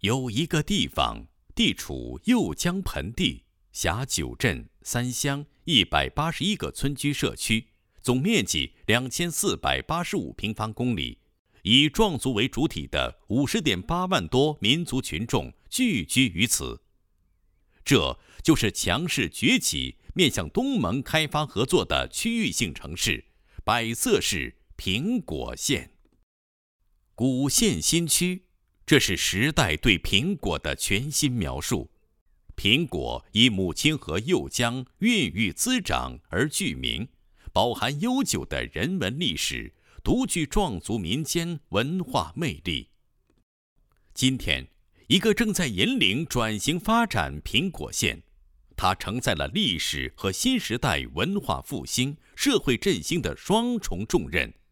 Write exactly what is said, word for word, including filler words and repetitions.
有一个地方，地处右江盆地，辖九镇三乡一百八十一个村居社区，总面积两千四百八十五平方公里，以壮族为主体的五十点八万多民族群众聚居于此。这就是强势崛起、面向东盟开发合作的区域性城市——百色市苹果县。古县新区，这是时代对苹果的全新描述。苹果以母亲河右江孕育滋长而具名，饱含悠久的人文历史，独具壮族民间文化魅力。今天，一个正在引领转型发展苹果县，它承载了历史和新时代文化复兴、社会振兴的双重重任，